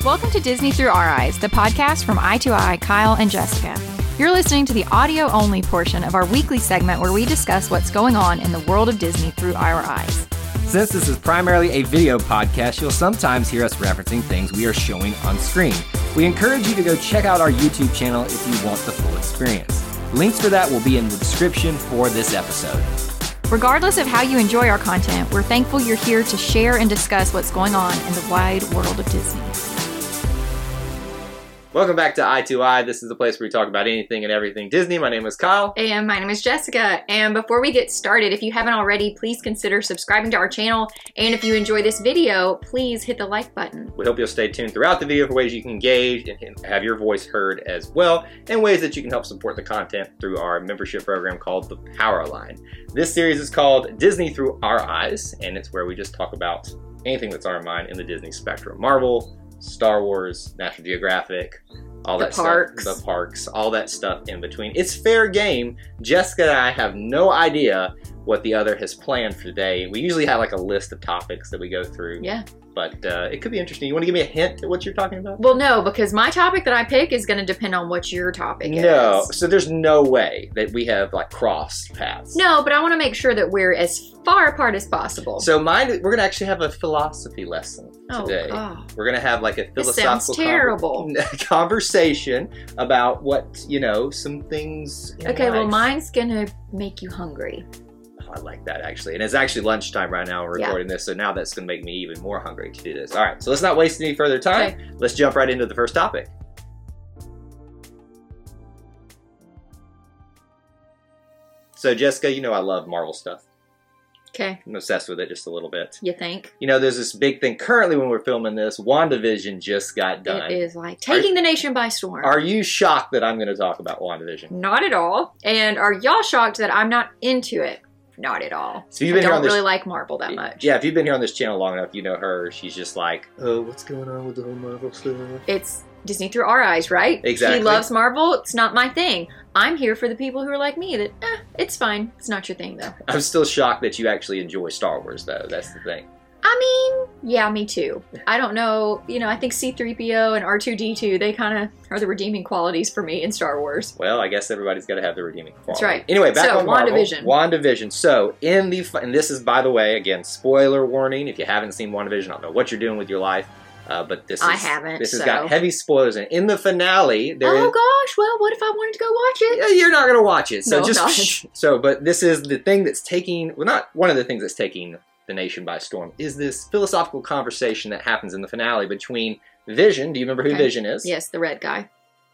Welcome to Disney Through Our Eyes, the podcast from Eye2Eye, Kyle and Jessica. You're listening to the audio-only portion of our weekly segment where we discuss what's going on in the world of Disney through our eyes. Since this is primarily a video podcast, you'll sometimes hear us referencing things we are showing on screen. We encourage you to go check out our YouTube channel if you want the full experience. Links for that will be in the description for this episode. Regardless of how you enjoy our content, we're thankful you're here to share and discuss what's going on in the wide world of Disney. Welcome back to Eye2Eye. This is the place where we talk about anything and everything Disney. My name is Kyle. And my name is Jessica. And before we get started, if you haven't already, please consider subscribing to our channel. And if you enjoy this video, please hit the like button. We hope you'll stay tuned throughout the video for ways you can engage and have your voice heard as well, and ways that you can help support the content through our membership program called the Power Line. This series is called Disney Through Our Eyes, and it's where we just talk about anything that's on our mind in the Disney spectrum. Marvel, Star Wars, National Geographic, all that stuff, the parks, all that stuff in between. It's fair game. Jessica and I have no idea what the other has planned for today. We usually have like a list of topics that we go through. Yeah. But it could be interesting. You want to give me a hint at what you're talking about? Well, no, because my topic that I pick is going to depend on what your topic is. No, so there's no way that we have like crossed paths. No, but I want to make sure that we're as far apart as possible. So mine, we're going to actually have a philosophy lesson today. Oh. We're going to have like a This sounds terrible. Conversation about what, some things in Okay, well, life. mine's going to make you hungry. I like that, actually. And it's actually lunchtime right now. We're recording this, so now that's going to make me even more hungry to do this. All right, so let's not waste any further time. Okay. Let's jump right into the first topic. So, Jessica, I love Marvel stuff. Okay. I'm obsessed with it just a little bit. You think? There's this big thing currently when we're filming this. WandaVision just got done. It is like taking the nation by storm. Are you shocked that I'm going to talk about WandaVision? Not at all. And are y'all shocked that I'm not into it? Not at all. So you've been I here don't on this, really like Marvel that much. Yeah, if you've been here on this channel long enough, you know her. She's just like, oh, what's going on with the whole Marvel stuff? It's Disney Through Our Eyes, right? Exactly. She loves Marvel. It's not my thing. I'm here for the people who are like me that, it's fine. It's not your thing, though. I'm still shocked that you actually enjoy Star Wars, though. That's the thing. I mean, yeah, me too. I don't know. I think C-3PO and R2-D2, they kind of are the redeeming qualities for me in Star Wars. Well, I guess everybody's got to have the redeeming quality. That's right. Anyway, back on Marvel. WandaVision. So, and this is, by the way, again, spoiler warning. If you haven't seen WandaVision, I don't know what you're doing with your life. But I haven't. This has got heavy spoilers in the finale. Oh gosh! Well, what if I wanted to go watch it? You're not going to watch it. So no, but this is the thing that's taking. Well, not one of the things that's taking the nation by storm. Is this philosophical conversation that happens in the finale between Vision? Do you remember who Vision is? Yes, the red guy.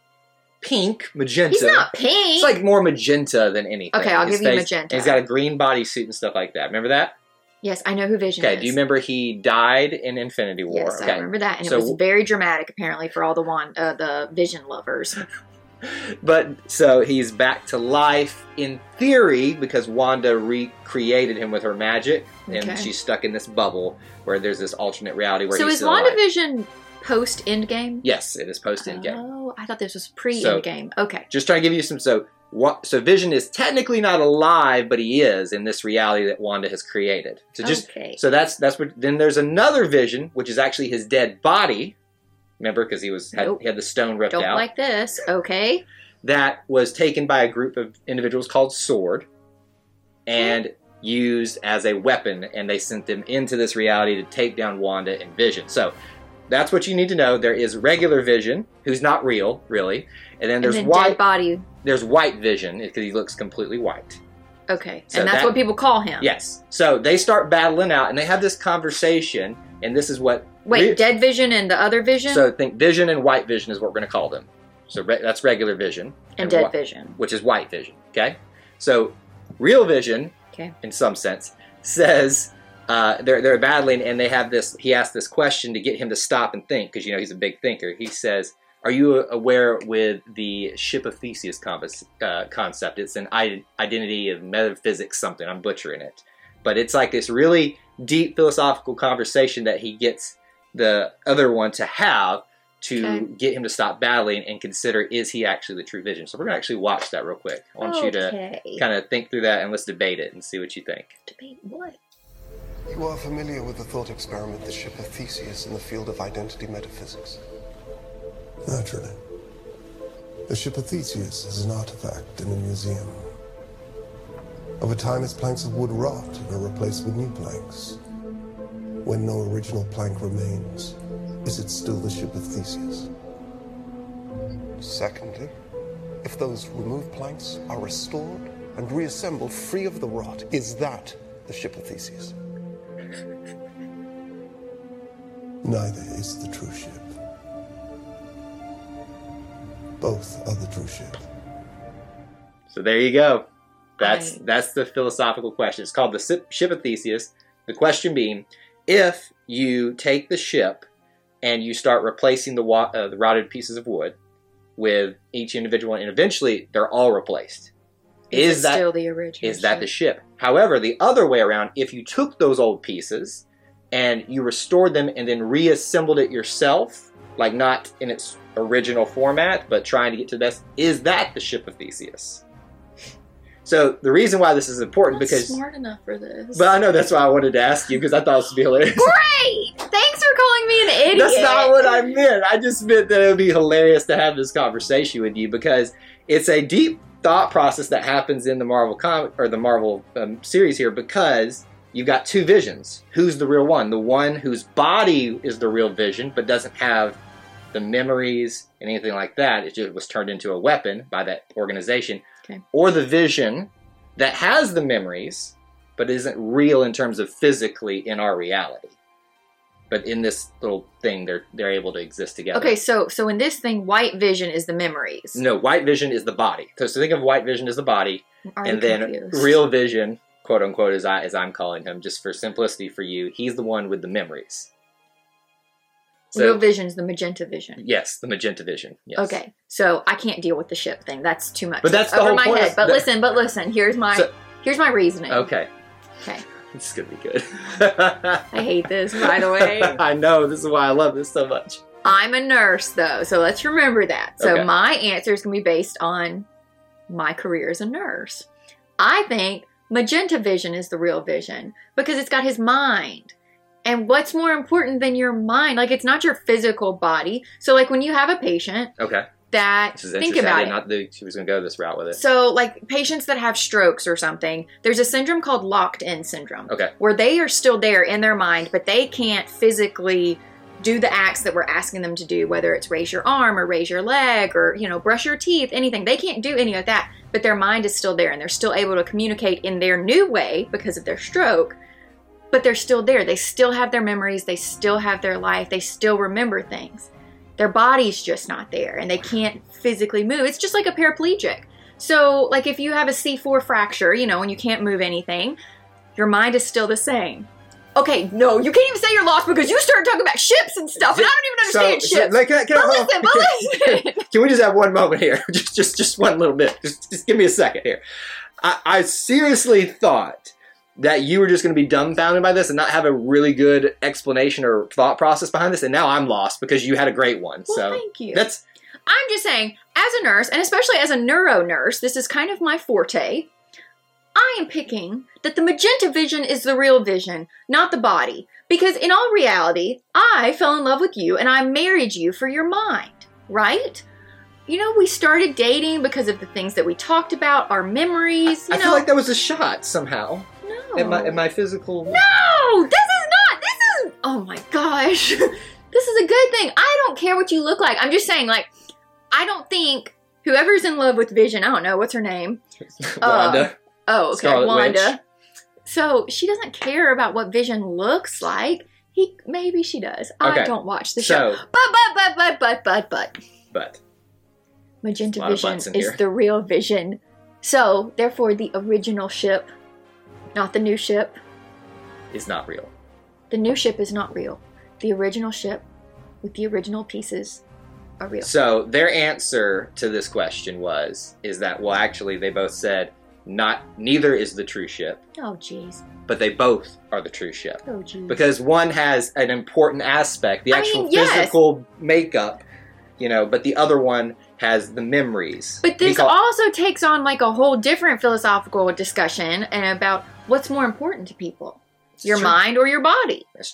Pink, magenta. He's not pink. It's like more magenta than anything. Okay, I'll give you magenta. He's got a green bodysuit and stuff like that. Remember that? Yes, I know who Vision is. Okay, do you remember he died in Infinity War? Yes, I remember that. And it was very dramatic, apparently, for all the Vision lovers. But, so he's back to life, in theory, because Wanda recreated him with her magic, and she's stuck in this bubble where there's this alternate reality where he's still alive. So is WandaVision post-Endgame? Yes, it is post-Endgame. Oh, I thought this was pre-Endgame. Okay. Just trying to give you some... So Vision is technically not alive, but he is in this reality that Wanda has created. So that's what. Then there's another Vision, which is actually his dead body. Remember, because he had the stone ripped out. Don't like this. Okay. That was taken by a group of individuals called Sword, and used as a weapon, and they sent them into this reality to take down Wanda and Vision. So that's what you need to know. There is regular Vision, who's not real, really, and then there's dead body. There's White Vision, because he looks completely white. Okay, so and that's what people call him. Yes. So they start battling out, and they have this conversation, and this is what... Wait, Dead Vision and the other Vision? So think Vision and White Vision is what we're going to call them. So that's regular Vision. And Dead Vision. Which is White Vision, okay? So Real Vision, in some sense, says... they're battling, and they have this... He asks this question to get him to stop and think, because, he's a big thinker. He says... Are you aware with the Ship of Theseus concept? It's an identity of metaphysics something. I'm butchering it. But it's like this really deep philosophical conversation that he gets the other one to have to get him to stop battling and consider, is he actually the true Vision? So we're going to actually watch that real quick. I want you to kind of think through that, and let's debate it and see what you think. Debate what? You are familiar with the thought experiment, the Ship of Theseus, in the field of identity metaphysics. Naturally. The ship of Theseus is an artifact in a museum. Over time, its planks of wood rot and are replaced with new planks. When no original plank remains, is it still the ship of Theseus? Secondly, if those removed planks are restored and reassembled free of the rot, is that the ship of Theseus? Neither is the true ship. Both are the true ship. So there you go. That's the philosophical question. It's called the ship of Theseus. The question being, if you take the ship and you start replacing the rotted pieces of wood with each individual, and eventually they're all replaced. Is that still the original? Is that the ship? However, the other way around, if you took those old pieces and you restored them and then reassembled it yourself, like not in its original format, but trying to get to this, is that the ship of Theseus? So the reason why this is important because smart enough for this. But I know that's why I wanted to ask you because I thought this would be hilarious. Great! Thanks for calling me an idiot. That's not what I meant. I just meant that it would be hilarious to have this conversation with you because it's a deep thought process that happens in the Marvel series here because you've got two visions. Who's the real one? The one whose body is the real Vision but doesn't have the memories and anything like that. It just was turned into a weapon by that organization. Okay. Or the Vision that has the memories, but isn't real in terms of physically in our reality. But in this little thing, they're able to exist together. Okay, so in this thing, White Vision is the memories. No, White Vision is the body. So think of White Vision as the body, and then confused? Real Vision, quote unquote, as I'm calling him, just for simplicity for you, he's the one with the memories. So, Real Vision is the magenta vision. Yes, the magenta vision. Yes. Okay, so I can't deal with the ship thing. That's too much. But that's the over whole my point. head. But listen. Here's my reasoning. Okay. Okay. This is gonna be good. I hate this, by the way. I know. This is why I love this so much. I'm a nurse, though, so let's remember that. So Okay. my answer is gonna be based on my career as a nurse. I think magenta vision is the real Vision because it's got his mind. And what's more important than your mind? Like, it's not your physical body. So, like, when you have a patient Okay. that, This is think interesting. about I it. did not think she was going to go this route with it. So, like, patients that have strokes or something, there's a syndrome called locked-in syndrome. Okay. Where they are still there in their mind, but they can't physically do the acts that we're asking them to do, whether it's raise your arm or raise your leg or, brush your teeth, anything. They can't do any of that, but their mind is still there, and they're still able to communicate in their new way because of their stroke. But they're still there. They still have their memories. They still have their life. They still remember things. Their body's just not there, and they can't physically move. It's just like a paraplegic. So, like, if you have a C4 fracture, and you can't move anything, your mind is still the same. Okay, no, you can't even say you're lost because you started talking about ships and stuff, and I don't even understand ships. But listen. Can we just have one moment here? just one little bit. Just give me a second here. I seriously thought that you were just going to be dumbfounded by this and not have a really good explanation or thought process behind this, and now I'm lost because you had a great one. Well, so thank you. I'm just saying, as a nurse, and especially as a neuro nurse, this is kind of my forte. I am picking that the magenta vision is the real Vision, not the body. Because in all reality, I fell in love with you and I married you for your mind, right? We started dating because of the things that we talked about, our memories. I feel like that was a shot somehow. No. At my physical... No! This is... Oh my gosh. This is a good thing. I don't care what you look like. I'm just saying, like, I don't think whoever's in love with Vision, I don't know, what's her name? Wanda. Oh, okay, Scarlet Wanda. Witch. So she doesn't care about what Vision looks like. Maybe she does. Okay. I don't watch the show. But. Magenta Vision is the real Vision. So, therefore, the original ship, not the new ship, is not real. The new ship is not real. The original ship with the original pieces are real. So their answer to this question is that, well, actually, they both said neither is the true ship. Oh, jeez. But they both are the true ship. Oh, jeez. Because one has an important aspect, the actual physical makeup, but the other one has the memories. But this also takes on like a whole different philosophical discussion and about what's more important to people. Your mind or your body. That's true.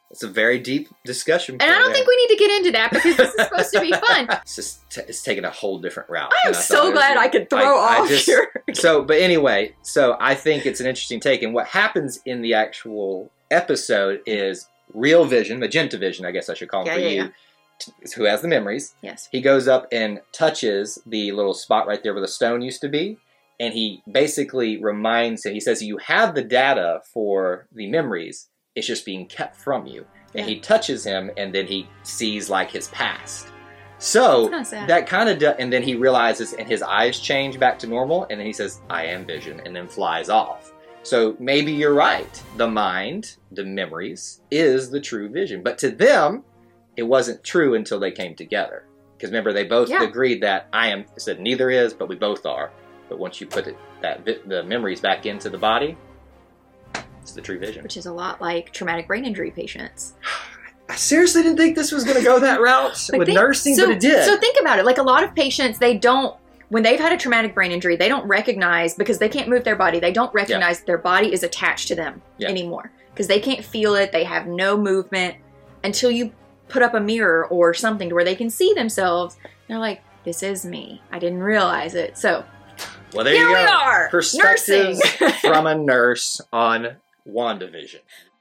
It's a very deep discussion. And I don't think we need to get into that because this is supposed to be fun. It's taking a whole different route. I am so glad I could throw off here. But anyway, I think it's an interesting take. And what happens in the actual episode is Real Vision, Magenta Vision, I guess I should call him you, who has the memories. Yes. He goes up and touches the little spot right there where the stone used to be. And he basically reminds him, he says, you have the data for the memories. It's just being kept from you. And he touches him, and then he sees, like, his past. So, that kind of... and then he realizes, and his eyes change back to normal, and then he says, I am Vision, and then flies off. So, maybe you're right. The mind, the memories, is the true Vision. But to them, it wasn't true until they came together. Because remember, they both agreed that said neither is, but we both are. But once you put the memories back into the body... It's the true Vision. Which is a lot like traumatic brain injury patients. I seriously didn't think this was going to go that route with nursing, but it did. So think about it. Like a lot of patients, when they've had a traumatic brain injury, they don't recognize, because they can't move their body, they don't recognize their body is attached to them anymore. Because they can't feel it, they have no movement until you put up a mirror or something to where they can see themselves. They're like, this is me. I didn't realize it. So, well, there you go. Here we are. Perspectives from a nurse on WandaVision.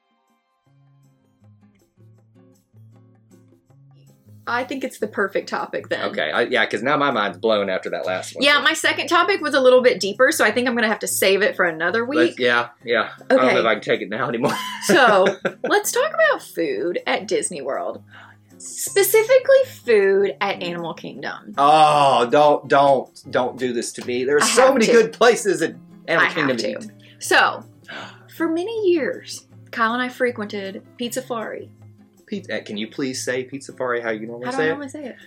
I think it's the perfect topic then. Okay, because now my mind's blown after that last one. Yeah, my second topic was a little bit deeper, so I think I'm going to have to save it for another week. Yeah. Okay. I don't know if I can take it now anymore. So, let's talk about food at Disney World. Specifically food at Animal Kingdom. Oh, don't do this to me. There are so many good places at Animal Kingdom to eat. So, for many years, Kyle and I frequented Pizzafari. Can you please say Pizzafari how you normally say it? How do I normally say it?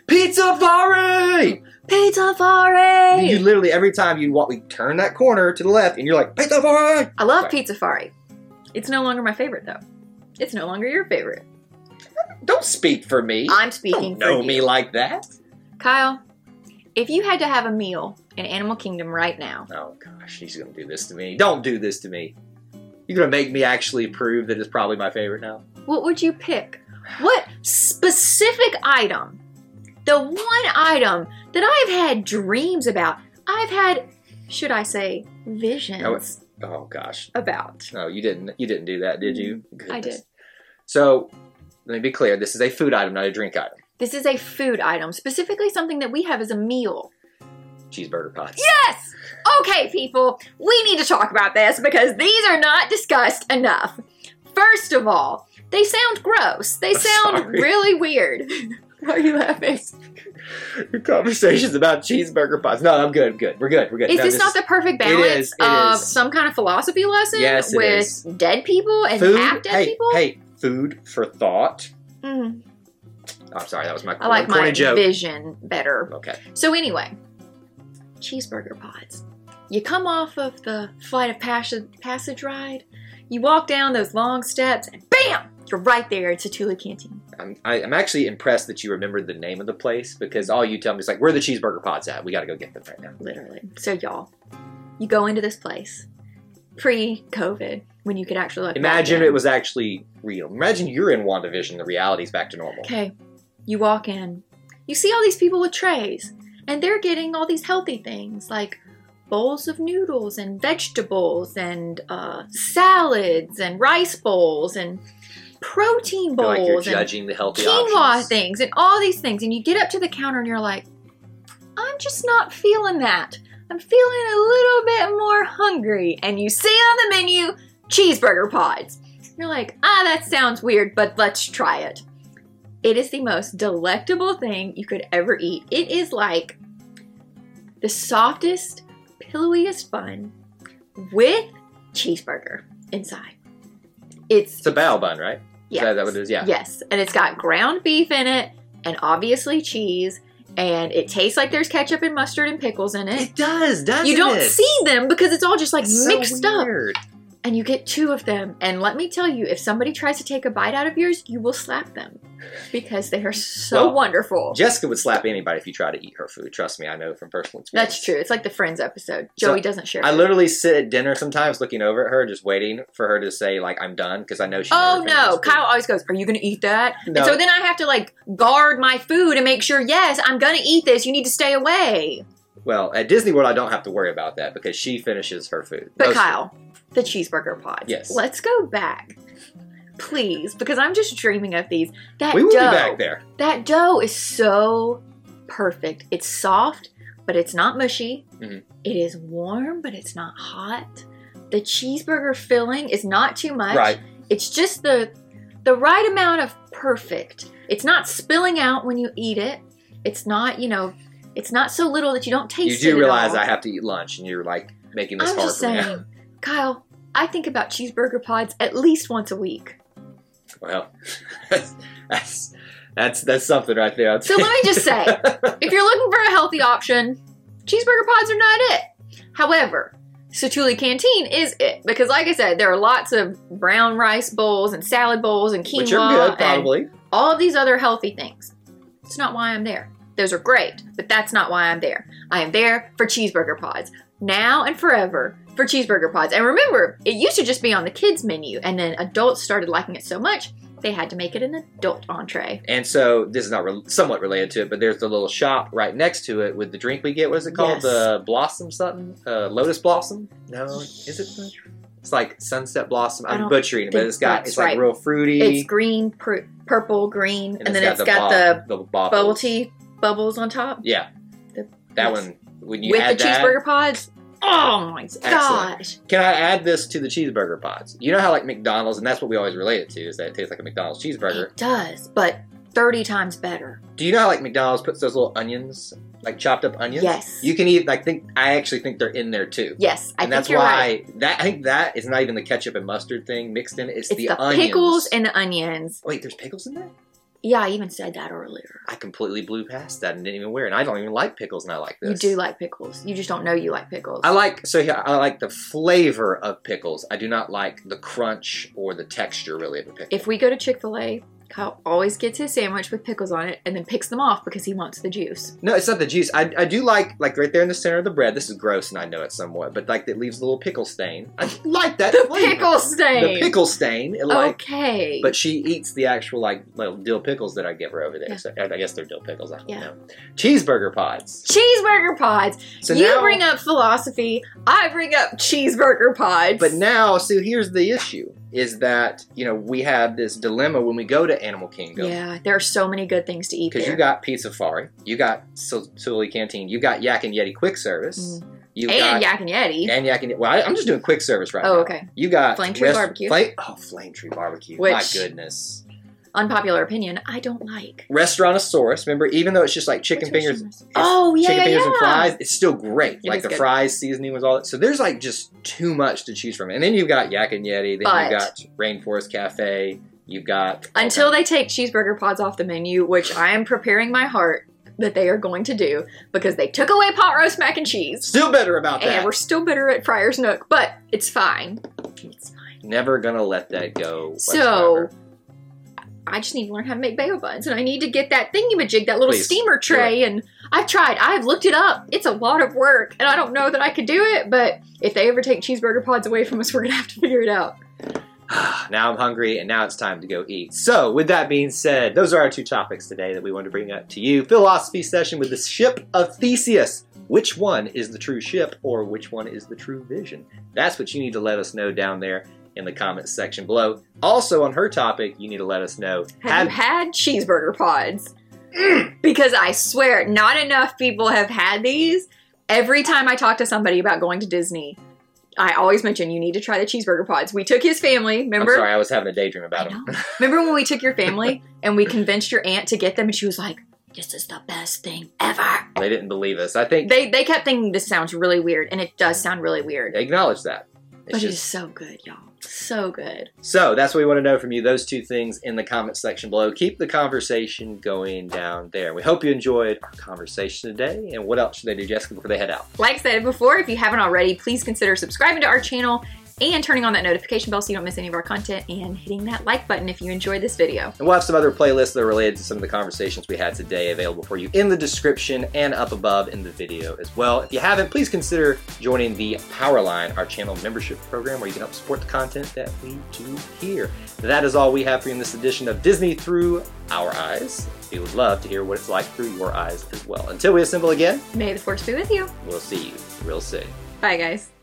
Pizzafari! Pizzafari! You literally, every time we turn that corner to the left, and you're like, Pizzafari! I love Pizzafari. It's no longer my favorite, though. It's no longer your favorite. Don't speak for me. I'm speaking for you. Don't know me like that. Kyle, if you had to have a meal in Animal Kingdom right now. Oh, gosh, she's going to do this to me. Don't do this to me. You're going to make me actually prove that it's probably my favorite now. What would you pick? What specific item, the one item that I've had dreams about, I've had, should I say, visions oh gosh. about. No, you didn't do that, did you? Goodness. I did. So, let me be clear. This is a food item, not a drink item. This is a food item, specifically something that we have as a meal. Cheeseburger pots. Yes! Okay, people, we need to talk about this because these are not discussed enough. First of all, they sound gross. They sound really weird. Why are you laughing? Your conversation's about cheeseburger pots. No, I'm good. We're good. Is this not the perfect balance of some kind of philosophy lesson with dead people and half-dead people? Hey, food for thought. Mm. Oh, I'm sorry, that was my I like my joke. Vision better. Okay. So anyway, cheeseburger pods. You come off of the Flight of Passage ride, you walk down those long steps, and bam! You're right there at Satula Canteen. I'm actually impressed that you remembered the name of the place, because all you tell me is like, where are the cheeseburger pods at? We got to go get them right now. Literally. So y'all, you go into this place pre-COVID when you could actually imagine it was actually real. Imagine you're in WandaVision, the reality's back to normal. Okay, you walk in, you see all these people with trays, and they're getting all these healthy things like bowls of noodles and vegetables and salads and rice bowls and protein bowls. Like you're judging the healthy quinoa options. Things and all these things. And you get up to the counter and you're like, I'm just not feeling that. I'm feeling a little bit more hungry. And you see on the menu, cheeseburger pods. You're like, that sounds weird, but let's try it. It is the most delectable thing you could ever eat. It is like the softest, pillowiest bun with cheeseburger inside. It's a bao bun, right? Yes. Is that what it is? Yeah. Yes. And it's got ground beef in it and obviously cheese. And it tastes like there's ketchup and mustard and pickles in it. It does, doesn't it? You don't see them because it's all just like mixed up. And you get 2 of them. And let me tell you, if somebody tries to take a bite out of yours, you will slap them. Because they are so wonderful. Jessica would slap anybody if you try to eat her food. Trust me, I know from personal experience. That's true. It's like the Friends episode. Joey doesn't share food. I literally sit at dinner sometimes looking over at her, just waiting for her to say, like, I'm done. Because I know she Oh, no. Kyle always goes, are you going to eat that? No. And so then I have to, like, guard my food and make sure, yes, I'm going to eat this. You need to stay away. Well, at Disney World, I don't have to worry about that because she finishes her food. But Kyle, the cheeseburger pods. Yes. Let's go back, please, because I'm just dreaming of these. We will be back there. That dough is so perfect. It's soft, but it's not mushy. Mm-hmm. It is warm, but it's not hot. The cheeseburger filling is not too much. Right. It's just the right amount of perfect. It's not spilling out when you eat it. It's not, it's not so little that you don't taste it. You do realize I have to eat lunch, and you're like making this hard for me. Kyle, I think about cheeseburger pods at least once a week. Well, that's something right there. So let me just say, if you're looking for a healthy option, cheeseburger pods are not it. However, Satu'li Canteen is it. Because like I said, there are lots of brown rice bowls and salad bowls and quinoa. Which are good, probably. And all of these other healthy things. It's not why I'm there. Those are great, but that's not why I'm there. I am there for cheeseburger pods. Now and forever for cheeseburger pods. And remember, it used to just be on the kids menu, and then adults started liking it so much, they had to make it an adult entree. And so, this is not somewhat related to it, but there's the little shop right next to it with the drink we get. What is it called? Yes. The Blossom something? Lotus Blossom? No, is it? It's like Sunset Blossom. I'm butchering it, but it's like real fruity. It's green, purple, green, and then it's got the bubble tea bubbles on top. Yeah. That one, when you with add the cheeseburger pods. Oh my gosh. Can I add this to the cheeseburger pods? You know how like McDonald's, and that's what we always relate it to, is that it tastes like a McDonald's cheeseburger. It does, but 30 times better. Do you know how like McDonald's puts those little onions, like chopped up onions? Yes. You can eat, I actually think they're in there too. Yes, I think you're right. I think that is not even the ketchup and mustard thing mixed in. It's the onions. Pickles and the onions. Wait, there's pickles in there? Yeah, I even said that earlier. I completely blew past that and didn't even wear it. And I don't even like pickles, and I like this. You do like pickles. You just don't know you like pickles. I like the flavor of pickles. I do not like the crunch or the texture, really, of a pickle. If we go to Chick-fil-A, Kyle always gets his sandwich with pickles on it and then picks them off because he wants the juice. No, it's not the juice. I do like right there in the center of the bread. This is gross, and I know it somewhat, but like it leaves a little pickle stain. I like that The flavor. pickle stain. The pickle stain. Okay. But she eats the actual little dill pickles that I give her over there. Yeah. So I guess they're dill pickles. I don't know. Cheeseburger pods. Cheeseburger pods. So you bring up philosophy. I bring up cheeseburger pods. But now, so here's the issue. Is that, we have this dilemma when we go to Animal Kingdom. Yeah, there are so many good things to eat there. Because you got Pizza Safari, you got Satu'li Canteen, you got Yak and Yeti Quick Service. Yak and Yeti. And Yak and Yeti. Well, I'm just doing quick service right now. Oh, okay. You got Flame Tree Barbecue. Flame Tree Barbecue. My goodness. Unpopular opinion, I don't like. Restaurantosaurus, remember, even though it's just like chicken fingers. Chicken fingers and fries, it's still great. Like the fries, seasoning was all that. So there's like just too much to choose from. And then you've got Yak and Yeti, then you've got Rainforest Cafe, you've got... Until they take cheeseburger pods off the menu, which I am preparing my heart that they are going to do, because they took away pot roast mac and cheese. Still bitter about that. And we're still bitter at Friar's Nook, but it's fine. It's fine. Never gonna let that go whatsoever. So... I just need to learn how to make bagel buns, and I need to get that thingamajig, that little steamer tray, and I've tried. I've looked it up. It's a lot of work, and I don't know that I could do it, but if they ever take cheeseburger pods away from us, we're going to have to figure it out. Now I'm hungry, and now it's time to go eat. So, with that being said, those are our 2 topics today that we wanted to bring up to you. Philosophy session with the ship of Theseus. Which one is the true ship, or which one is the true vision? That's what you need to let us know down there in the comments section below. Also, on her topic, you need to let us know. Have you had cheeseburger pods? Because I swear, not enough people have had these. Every time I talk to somebody about going to Disney, I always mention, you need to try the cheeseburger pods. We took his family, remember? I'm sorry, I was having a daydream about them. Remember when we took your family and we convinced your aunt to get them, and she was like, this is the best thing ever. They didn't believe us. I think they kept thinking this sounds really weird, and it does sound really weird. They acknowledge that. But it is so good, y'all. So good. So that's what we want to know from you. Those 2 things in the comments section below. Keep the conversation going down there. We hope you enjoyed our conversation today. And what else should they do, Jessica, before they head out? Like I said before, if you haven't already, please consider subscribing to our channel and turning on that notification bell so you don't miss any of our content, and hitting that like button if you enjoyed this video. And we'll have some other playlists that are related to some of the conversations we had today available for you in the description and up above in the video as well. If you haven't, please consider joining the Powerline, our channel membership program, where you can help support the content that we do here. That is all we have for you in this edition of Disney Through Our Eyes. We would love to hear what it's like through your eyes as well. Until we assemble again, may the Force be with you. We'll see you real soon. Bye, guys.